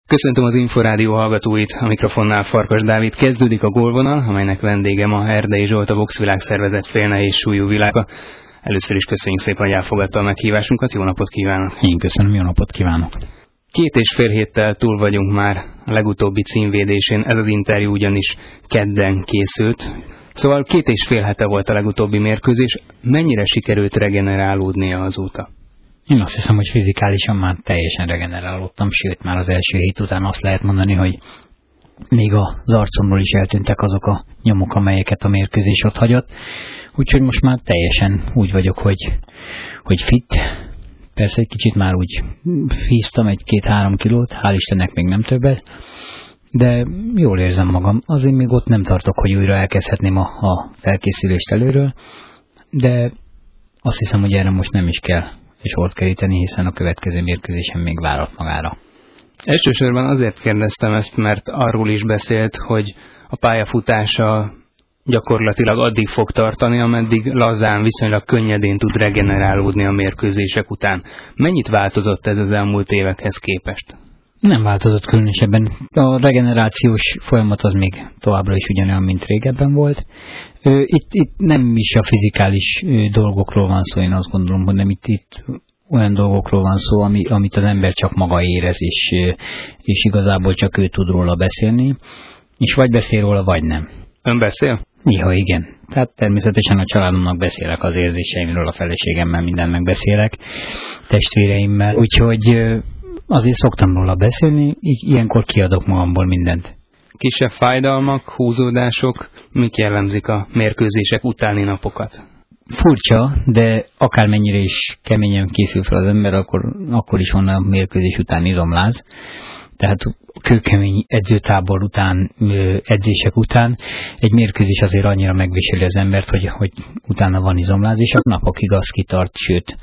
Köszöntöm az Inforádió hallgatóit, a mikrofonnál Farkas Dávid. Kezdődik a Gólvonal, amelynek vendége ma Erdei Zsolt, a Vox Világszervezet félnehéz súlyú világa. Először is köszönjük szépen, hogy elfogadta a meghívásunkat. Jó napot kívánok! Én köszönöm, jó napot kívánok! 2,5 héttel túl vagyunk már a legutóbbi címvédésén, ez az interjú ugyanis kedden készült. Szóval 2,5 hete volt a legutóbbi mérkőzés. Mennyire sikerült regenerálódnia azóta? Én azt hiszem, hogy fizikálisan már teljesen regenerálódtam, sőt már az első hét után azt lehet mondani, hogy még az arcomról is eltűntek azok a nyomok, amelyeket a mérkőzés ott hagyott. Úgyhogy most már teljesen úgy vagyok, hogy fit. Persze egy kicsit már úgy híztam 1-2-3 kilót, hál' Istennek még nem többet, de jól érzem magam. Azért még ott nem tartok, hogy újra elkezdhetném a felkészülést előről, de azt hiszem, hogy erre most nem is kell sort keríteni, hiszen a következő mérkőzésen még várat magára. Elsősorban azért kérdeztem ezt, mert arról is beszélt, hogy a pályafutása gyakorlatilag addig fog tartani, ameddig lazán, viszonylag könnyedén tud regenerálódni a mérkőzések után. Mennyit változott ez az elmúlt évekhez képest? Nem változott különösebben. A regenerációs folyamat az még továbbra is ugyanolyan, mint régebben volt. Itt nem is a fizikális dolgokról van szó, én azt gondolom, hogy nem itt olyan dolgokról van szó, amit az ember csak maga érez, és igazából csak ő tud róla beszélni, és vagy beszél róla, vagy nem. Ön beszél? Néha igen. Tehát természetesen a családomnak beszélek, az érzéseimről, a feleségemmel mindent megbeszélek, testvéreimmel, úgyhogy azért szoktam róla beszélni, ilyenkor kiadok magamból mindent. Kisebb fájdalmak, húzódások, mik jellemzik a mérkőzések utáni napokat? Furcsa, de akármennyire is keményen készül fel az ember, akkor is van a mérkőzés után izomláz. Tehát kőkemény edzőtábor után, edzések után egy mérkőzés azért annyira megviseli az embert, hogy utána van izomláz, és a napokig az kitart, sőt,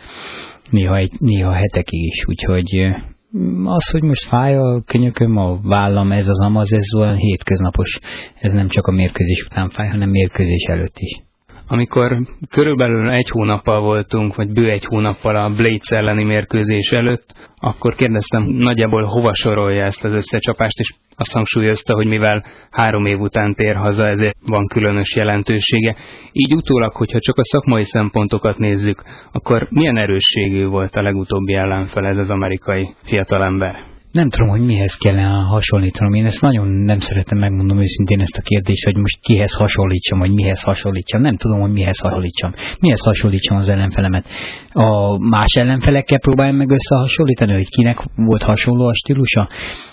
néha hetekig is. Úgyhogy az, hogy most fáj a könyököm, a vállam, ez az amaz, ez olyan hétköznapos. Ez nem csak a mérkőzés után fáj, hanem mérkőzés előtt is. Amikor körülbelül 1 hónappal voltunk, vagy bő 1 hónappal a Blades elleni mérkőzés előtt, akkor kérdeztem, nagyjából hova sorolja ezt az összecsapást, és azt hangsúlyozta, hogy mivel 3 év után tér haza, ezért van különös jelentősége. Így utólag, hogyha csak a szakmai szempontokat nézzük, akkor milyen erősségű volt a legutóbbi ellenfele ez az amerikai fiatalember? Nem tudom, hogy mihez kellene hasonlítanom. Én ezt nagyon nem szeretem, megmondom őszintén ezt a kérdést, hogy most kihez hasonlítsam, vagy mihez hasonlítsam. Nem tudom, hogy mihez hasonlítsam. Mihez hasonlítsam az ellenfelemet? A más ellenfelekkel próbáljam meg összehasonlítani, hogy kinek volt hasonló a stílusa?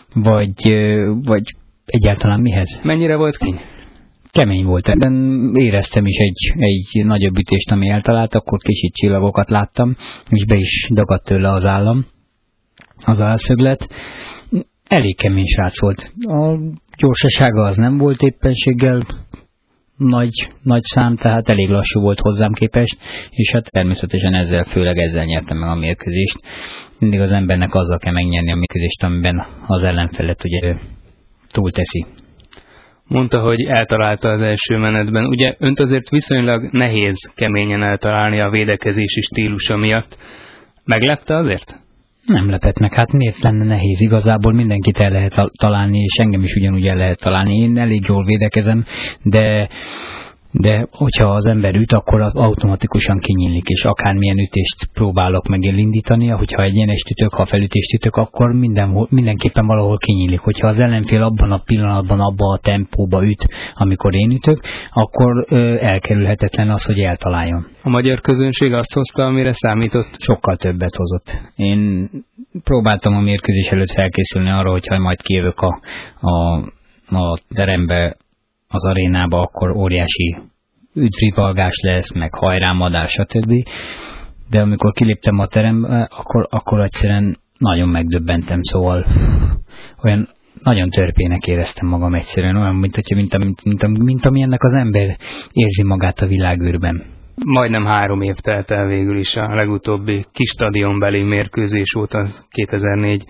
Vagy egyáltalán mihez? Mennyire volt kemény? Kemény volt. Ebben éreztem is egy nagyobb ütést, ami eltalált, akkor kicsit csillagokat láttam, és be is dagadt tőle az állam. Az álszöglet. Elég kemény srác volt. A gyorsasága az nem volt éppenséggel nagy szám, tehát elég lassú volt hozzám képest, és hát természetesen főleg ezzel nyertem meg a mérkőzést. Mindig az embernek azzal kell megnyerni a mérkőzést, amiben az ellenfelet ugye túlteszi. Mondta, hogy eltalálta az első menetben. Ugye önt azért viszonylag nehéz keményen eltalálni a védekezési stílusa miatt. Meglepte azért? Nem lepett meg, hát miért lenne nehéz? Igazából mindenkit el lehet találni, és engem is ugyanúgy el lehet találni. Én elég jól védekezem, de hogyha az ember üt, akkor automatikusan kinyílik, és akármilyen ütést próbálok meg elindítani, hogyha egyenest ütök, ha felütést ütök, akkor mindenképpen valahol kinyílik. Hogyha az ellenfél abban a pillanatban, abban a tempóba üt, amikor én ütök, akkor elkerülhetetlen az, hogy eltaláljon. A magyar közönség azt hozta, amire számított? Sokkal többet hozott. Én próbáltam a mérkőzés előtt felkészülni arra, hogyha majd kijövök a terembe, az arénába, akkor óriási üdvrivalgás lesz, meg hajrámadás, stb. De amikor kiléptem a terembe, akkor egyszerűen nagyon megdöbbentem, szóval olyan nagyon törpének éreztem magam egyszerűen, olyan, mint amilyennek az ember érzi magát a világűrben. Majdnem 3 év telt el végül is a legutóbbi kis stadionbeli mérkőzés óta, 2004.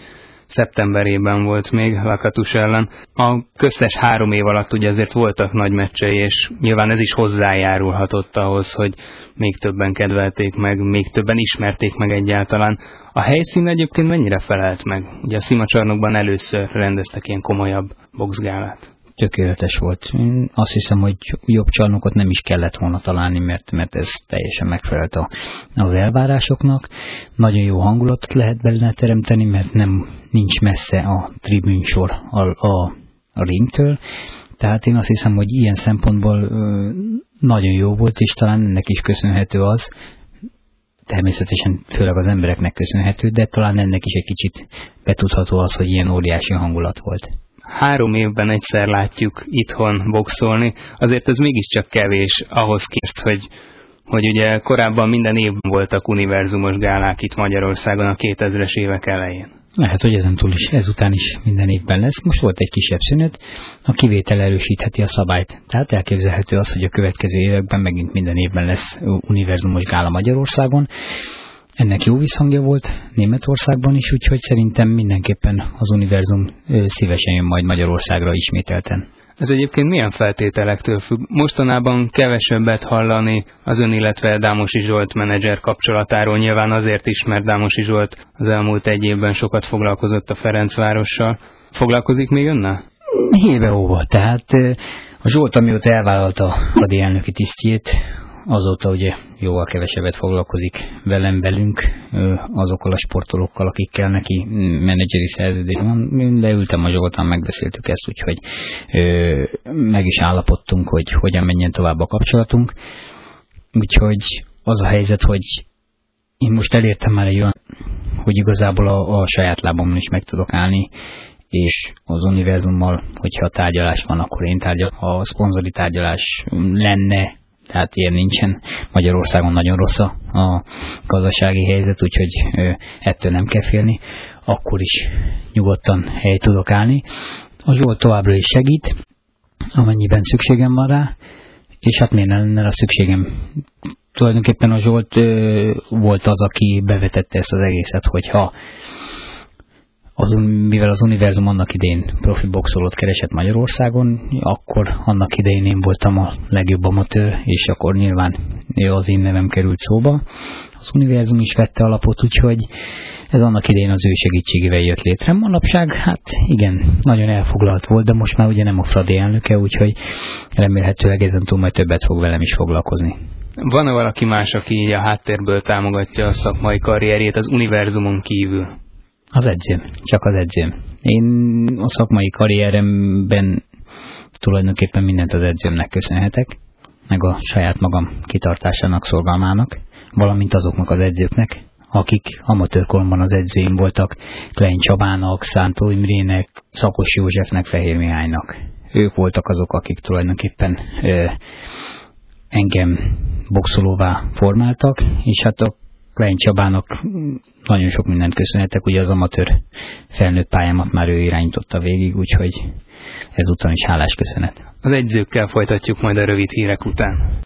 szeptemberében volt még Lakatos ellen. A köztes 3 év alatt ugye azért voltak nagy meccsei, és nyilván ez is hozzájárulhatott ahhoz, hogy még többen kedvelték meg, még többen ismerték meg egyáltalán. A helyszín egyébként mennyire felelt meg? Ugye a Szimacsarnokban először rendeztek ilyen komolyabb boxgálát. Tökéletes volt. Én azt hiszem, hogy jobb csarnokot nem is kellett volna találni, mert ez teljesen megfelelt az elvárásoknak. Nagyon jó hangulatot lehet benne teremteni, mert nincs messze a tribűnsor a ringtől. Tehát én azt hiszem, hogy ilyen szempontból nagyon jó volt, és talán ennek is köszönhető az, természetesen főleg az embereknek köszönhető, de talán ennek is egy kicsit betudható az, hogy ilyen óriási hangulat volt. 3 évben egyszer látjuk itthon boxolni, azért ez mégiscsak kevés ahhoz képest, hogy ugye korábban minden évben voltak univerzumos gálák itt Magyarországon a 2000-es évek elején. Lehet, hogy ezután is minden évben lesz. Most volt egy kisebb szünet, a kivétel erősítheti a szabályt. Tehát elképzelhető az, hogy a következő években megint minden évben lesz univerzumos gála Magyarországon. Ennek jó visszhangja volt Németországban is, úgyhogy szerintem mindenképpen az univerzum szívesen jön majd Magyarországra ismételten. Ez egyébként milyen feltételektől függ? Mostanában kevesebbet hallani az ön, illetve Dámosi Zsolt menedzser kapcsolatáról, nyilván azért is, mert Dámosi Zsolt az elmúlt 1 évben sokat foglalkozott a Ferencvárossal. Foglalkozik még önnel? Hébe-hóba, tehát a Zsolt, amióta elvállalta a Fradi elnöki tisztjét, azóta ugye jóval kevesebbet foglalkozik velünk, azokkal a sportolókkal, akikkel neki menedzseri szerződés van. Leültem a Zsoltán, megbeszéltük ezt, úgyhogy meg is állapodtunk, hogy hogyan menjen tovább a kapcsolatunk. Úgyhogy az a helyzet, hogy én most elértem már egy olyan, hogy igazából a saját lábamon is meg tudok állni, és az univerzummal, hogyha tárgyalás van, akkor én tárgyalok. Ha szponzori tárgyalás lenne, tehát ilyen nincsen. Magyarországon nagyon rossz a gazdasági helyzet, úgyhogy ettől nem kell félni. Akkor is nyugodtan helyt tudok állni. A Zsolt továbbra is segít, amennyiben szükségem van rá, és hát miért lenne a szükségem? Tulajdonképpen a Zsolt volt az, aki bevetette ezt az egészet, hogyha mivel az univerzum annak idején profi boxolót keresett Magyarországon, akkor annak idején én voltam a legjobb amatőr, és akkor nyilván az én nevem került szóba. Az univerzum is vette alapot, úgyhogy ez annak idején az ő segítségével jött létre. Manapság, hát igen, nagyon elfoglalt volt, de most már ugye nem a Fradi elnöke, úgyhogy remélhetőleg ezentúl majd többet fog velem is foglalkozni. Van-e valaki más, aki így a háttérből támogatja a szakmai karrierjét az univerzumon kívül? Az edzőm, csak az edzőm. Én a szakmai karrieremben tulajdonképpen mindent az edzőmnek köszönhetek, meg a saját magam kitartásának, szorgalmának, valamint azoknak az edzőknek, akik amatőrkoromban az edzőim voltak, Klein Csabának, Szántó Imrének, Szakos Józsefnek, Fehér Mihálynak. Ők voltak azok, akik tulajdonképpen engem boxolóvá formáltak, és hát a Klein Csabának nagyon sok mindent köszönhetek, ugye az amatőr felnőtt pályámat már ő irányította végig, úgyhogy ezúttal is hálás köszönet. Az edzőkkel folytatjuk majd a rövid hírek után.